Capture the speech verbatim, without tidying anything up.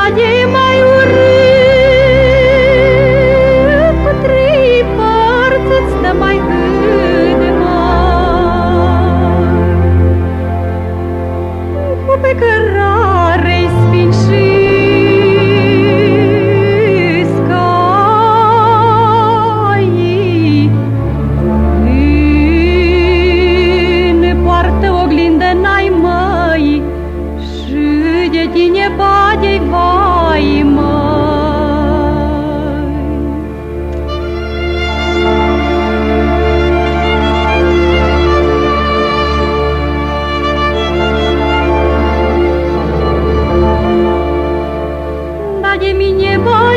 de mai urât, cu trei părți îți dă mai cât mai, cu pe cărare-i spin și scai, în poartă oglindă n-ai măi, și de tine bage-i vai, măi. Da de mine bage